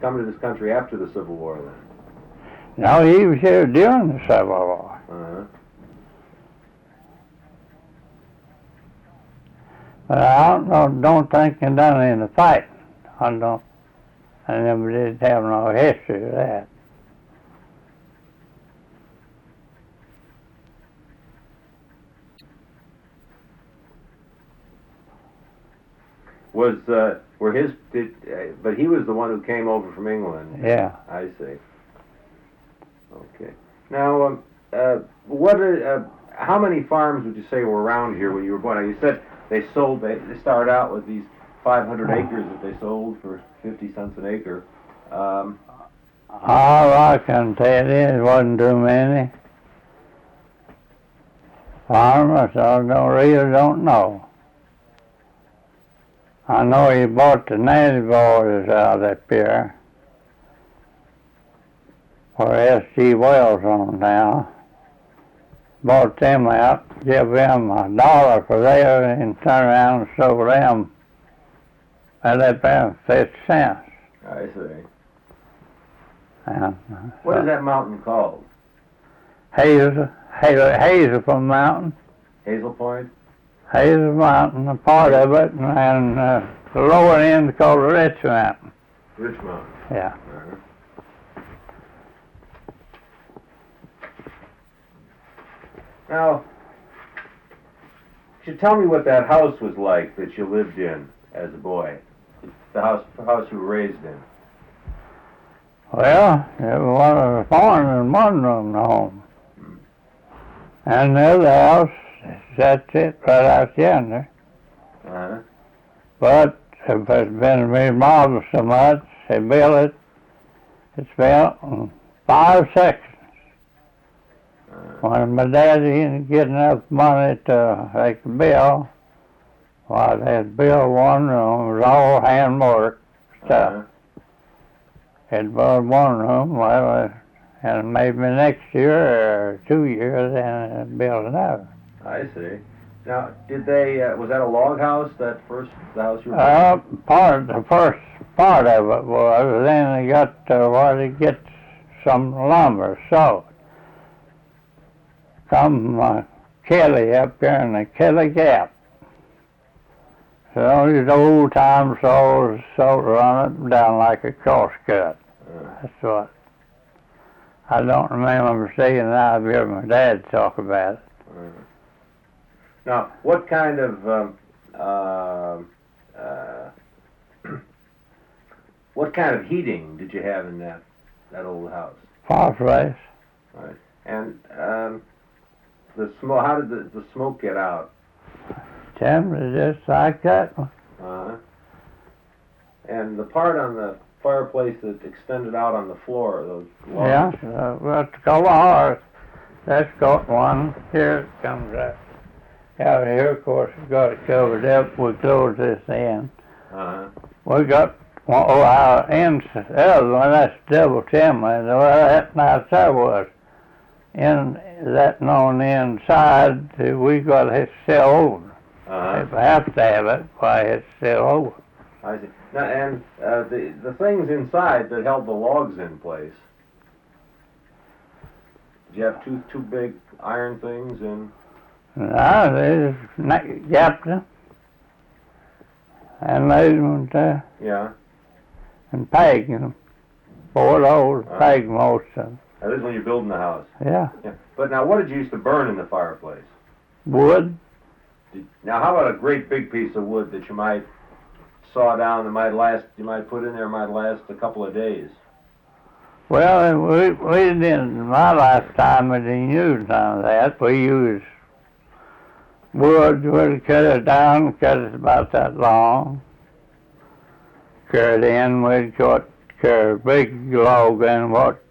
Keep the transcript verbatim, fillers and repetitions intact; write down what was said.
come to this country after the Civil War then? No, he was here during the Civil War. Uh-huh. But I don't know, don't think he done any fighting. I don't, I never did have no history of that. Was, uh, were his, did, uh, but he was the one who came over from England. Yeah. I see. Okay. Now, um, uh, what are, uh, how many farms would you say were around here when you were born? Now, you said they sold, they, they started out with these five hundred acres that they sold for fifty cents an acre. Um, All I can tell you, it wasn't too many farmers. I don't, really don't know. I know he bought the native boys out up here for S G Wells on now. Bought them out, give them a dollar for theirs, and turn around and sold them at up there fifty cents. I see. And, What is that mountain called? Hazel, Hazel, Hazel Mountain. Hazel Point? Hazel Mountain, a part of it, and uh, the lower end is called Rich Mountain. Rich Mountain. Yeah. Uh-huh. Now, could you tell me what that house was like that you lived in as a boy? The house, the house you were raised in. Well, it was a barn and one room home. And the other house, that's it, right out yonder. Uh-huh. But if it's been remodeled so much, they built it, it's built in five sections. Uh-huh. When my daddy didn't get enough money to make a bill, why, they'd build one room, it was all handwork stuff. Uh-huh. Had built one room, well, uh, and maybe next year or two years, and build another. I see. Now, did they, uh, was that a log house, that first, the house you were Uh, part, the first part of it was, then they got to where they get some lumber sold. Come uh, Kelly up here in the Kelly Gap. So these old time saws, saws run it down like a crosscut. Uh, That's what. I don't remember seeing it. I've heard my dad talk about it. uh. Now, what kind of, um, uh, uh, what kind of heating did you have in that, that old house? Fireplace. Right. And, um, the smoke, how did the, the smoke get out? Temperature just like that one. Uh-huh. And the part on the fireplace that extended out on the floor, those logs? Yeah, uh, well, to go on, that's got one. Here it comes out. Out here, of course, we've got it covered up. We close this in. Uh-huh. We got one, oh, our ends, the other one, that's double chimney. Well, that night there was. In that on the inside, uh, we got it still over. Uh-huh. If I have to have it, why it's still over. I see. Now, and uh, the the things inside that held the logs in place. Did you have two two big iron things in? Now, there's Captain and those ones there, Yeah. and Peg, you know, four old Uh-huh. Peg most of them. Now, this is when you're building the house. Yeah, Yeah. But now, what did you used to burn in the fireplace? wood. Did, now, how about a great big piece of wood that you might saw down that might last? You might put in there might last a couple of days. Well, we we didn't. In my lifetime, we didn't use none of that. We used wood. We'd cut it down, cut it about that long. Cut it in. We'd cut, cut a big log in, what